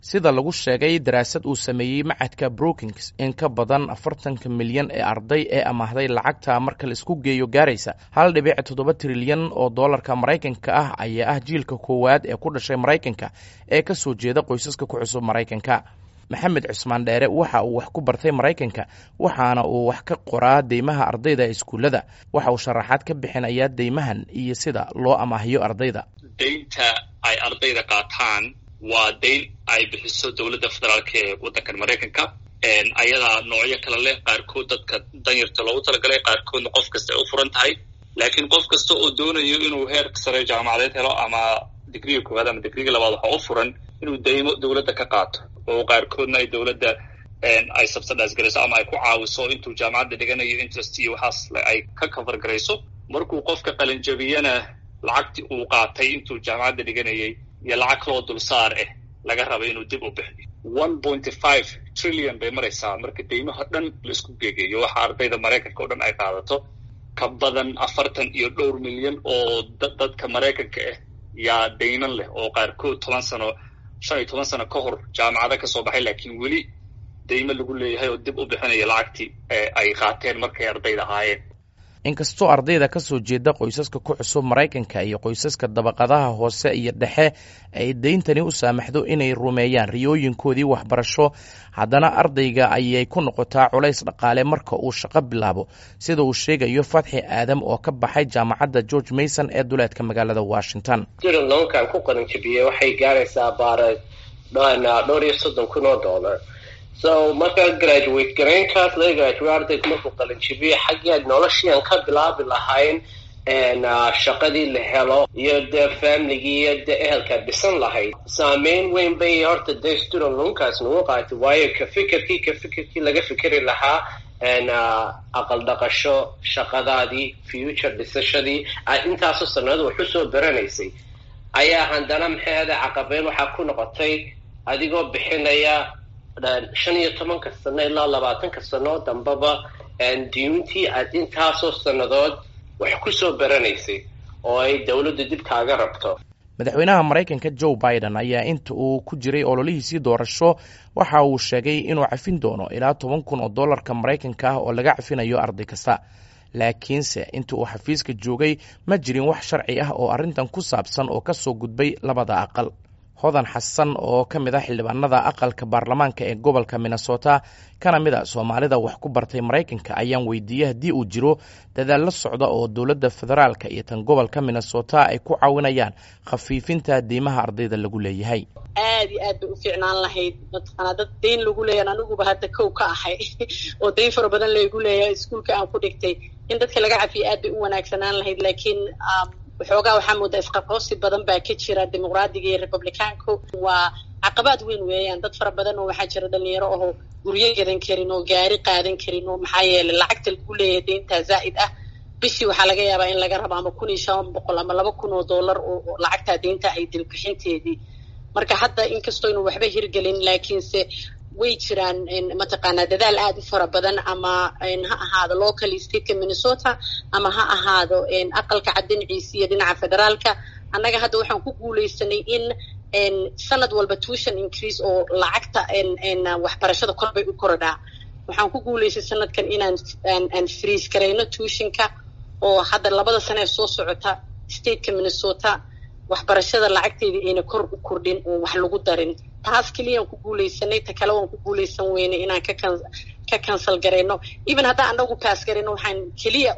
sida lagu sheegay daraasad uu sameeyey macadka Brookings in ka badan 40 milyan ee arday ee amaahday lacagta marka la isku geeyo gaaraysa 1.7 trilyan oo dollarka Mareykanka ah ayaa ah jiilka koowaad ee ku dhashay Mareykanka ee ka soo jeeda qoysaska ku cusub Mareykanka. Maxamed Cusmaan Dheere waxa uu wax ku bartay Mareykanka waxaana uu wax ka qoraa deymaha ardayda iskuulada. Waxa uu sharaxaad ka bixinayaa deymahan iyo sida loo amaahiyo ardayda. Deynta ay ardayda qaataan waa deyn ay bixiso dawladda federaalka ee waddanka Mareykanka ayada noocyo kala leh qaarkood dadka danyarta loogu talagalay qaarkoodna qof kasta u furan tahay laakiin qof kasta oo doonayo inuu heer sare jaamacadeed helo ama degree koowaad ama degree labaad waxa u furan inuu deymo dawladda ka qaato oo qaarkoodna ay dawladda ay subsidize garayso ama ay ku caawiso intuu jaamacadda dhiganayo interest iyo waxaas ay ka cover garayso markuu qofka qalin jabiyana lacagtii uu qaatay intuu jaamacadda dhiganayay iyo lacag kaloo dulsaar laga raba inuu dib u bixiyo 1.5 trillion bay maraysaa marka deymaha dhan la isku geegeeyo waxa ardayda Mareykanka oo dhan ay qaadato ka badan 42 milyan oo dadka Mareykanka yaa deyman leh oo qaarkood 15 sano ka hor jaamacada ka soo baxay laakiin weli deymo lagu leeyahay oo dib u bixinaya lacagtii ay qaateen markay ardayda ahaayeen. Inkastoo ardayda ka soo jeeda qoysaska ku cusub Mareykanka iyo qoysaska dabaqadaha hoose iyo dhexe ay deyntani u saamaxdo inay rumeeyaan riyooyinkoodii waxbarasho haddana ardayga ayay ku noqotaa culays dhaqaale marka uu shaqo bilaabo sida uu sheegayo Fatxi Aadam oo ka baxay jaamacadda George Mason ee duleedka magaalada Washington. Loonkan ku qalan jabiyay waxay gaaraysaa baarad $30,000. So marka graduate garaynkaas laga graduate ardayga markuu qalin jabiyo xagga noloshii aan ka bilaabi lahayn shaqadii la helo iyo family-gii iyo ehelka dhisan lahayd saameyn weyn bay horta student loankaas nagu qaatay waayo ka fikirkii laga fikiri lahaa aqal dhaqasho shaqadaadii future dhisashadii intaasoo sanado wax u soo baranaysay ayaa haddana maxay caqabeen waxaa ku noqotay adigoo bixinaya 15 sano ilaa 20 sano dambaba diintii aad intaasoo sanadood wax ku soo baranaysay oo ay dawladdu dib kaaga rabto. Madaxweynaha Mareykanka Joe Biden ayaa inta uu ku jiray ololihiisii doorasho waxa uu sheegay inuu cafin doono ilaa $10,000 Mareykanka ah oo laga cafinayo arday kasta. Laakiinse inta uu xafiiska joogay ma jirin wax sharci ah oo arrintan ku saabsan oo ka soo gudbay labada aqal. Hodan Xasan oo ka mid ah xildhibaanada aqalka baarlamaanka ee gobolka Minnesota kana mid ah Soomaalida wax ku bartay Mareykanka ayaan weydiiyay haddii uu jiro dadaal la socda oo dawladda federaalka iyo tan gobolka Minnesota ay ku caawinayaan khafiifinta deymaha ardayda lagu leeyahay. aad iyo aad bay u fiicnaan lahayd dadkana dad deyn lagu leeyahay aniguba hadda kow ka ahay oo deyn fara badan lagu leeyahay iskuulka aan ku dhigtay in dadka laga cafiyo aad bay u wanaagsanaan lahayd laakiin waxoogaa waxaa moodaa isqaqoosi badan baa ka jira dimuqraadiga iyo republicaanku waa caqabad weyn weeyaan dad fara badan oo waxaa jira dhalinyaro oo guryo gadan karin oo gaari qaadan karin oo maxaa yeelay lacagta lagu leeyahay deyntaa zaa'id ah bishii waxaa laga yaabaa in laga rabo ama $1,500 ama $2,000 oo lacagtaa deynta ay dilbixinteedii marka hadda inkastoo inuu waxba hirgelin laakiinse way jiraan mataqaanaa dadaal aad u fara badan ama ha ahaado local state Minnesota ama ha ahaado aqalka cadinaciisa iyo dhinaca federaalka annaga hadda waxaan ku guuleysanay in sanad walba tuition increase oo lacagta waxbarashada korbay u korodhaa waxaan ku guuleysay sanadkan inaan freeze karayno tuitionka oo hadda 2 sano soo socota stateka Minnesota waxbarashada lacagteedii ayna kor u kordhin oo wax lagu darin taas kaliya ku guuleysanay ta kale waan ku guuleysan weynay inaan ka cancel gareyno even hadda anagu pass gareyno waxaan kaliya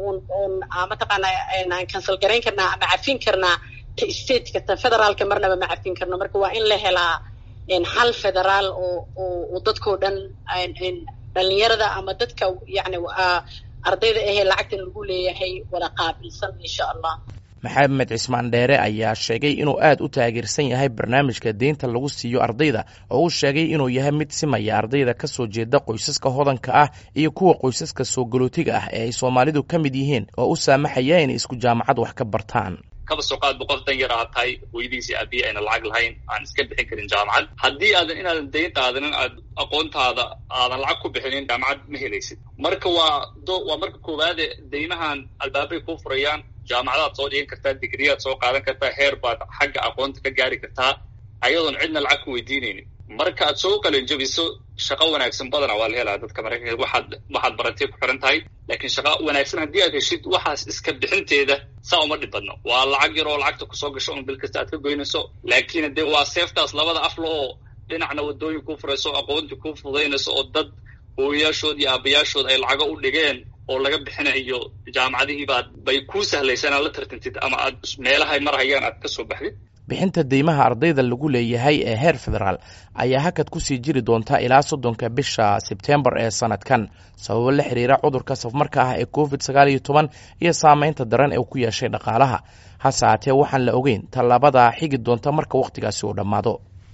mataqaanaa aan cancel gareyn karnaa ama cafin karnaa ta stateka ta federaalka marnaba ma cafin karno marka waa in la helaa hal federaal oo dadkoo dhan dhalinyarada ama dadka yacni ardayda lacagtan lagu leeyahay wada qaabilsan insha Allah. Maxamed Cusmaan Dheere ayaa sheegay inuu aad u taageersan yahay barnaamijka deynta lagu siiyo ardayda oo uu sheegay inuu yahay mid simaya ardayda ka soo jeeda qoysaska hodanka ah iyo kuwa qoysaska soo galootiga ah ee ay Soomaalidu ka mid yihiin oo u saamaxaya in isku jaamacad wax ka bartaan. kaba soo qaad boqol dan yar aad tahay hooyadiisii aabbihi ayna lacag lahayn aan iska bixin karin jaamacad haddii inaadan deyn qaadanin aad aqoontaada aadan lacag ku bixinin jaamacad ma helaysid marka waa marka koowaade deymahan albaabay kuu furayaan jaamacadaad soo dhigan kartaa digriyaad soo qaadan kartaa heer baad xagga aqoonta ka gaari kartaa ayadoon cidna lacag ku weydiinaynin marka aad soo qalin jabiso shaqo wanaagsan badana waa la helaa dadka Mareykanka waxaad baratay ku xiran tahay laakiin shaqo wanaagsan haddii aad heshid waxaas iska bixinteeda saa uma dhibadno waa lacag yar oo lacagta kusoo gasho un bil kasta aad ka goynayso laakiin dee waa seeftaas labada af oo dhinacna wadooyin ku furayso aqoonti ku fudaynayso oo dad hooyaashood iyo aabayaashood ay lacago u dhigeen oo laga bixinayo jaamacadihii bay ku sahlaysan la tartantid ama aad meelahay marayaan aad ka soo baxdid bixinta deymaha ardayda lagu leeyahay ee heer federaal ayaa hakad ku sii jiri doonta ilaa 30 bisha Sebtembar ee sanadkan sababo la xiriira cudurka safmarka ah ee COVID-19 iyo saameynta daran ee ku yeeshay dhaqaalaha hase ahaatee waxaan la ogeyn tallaabada xigi doonta marka waqtigaasi uu dhamaado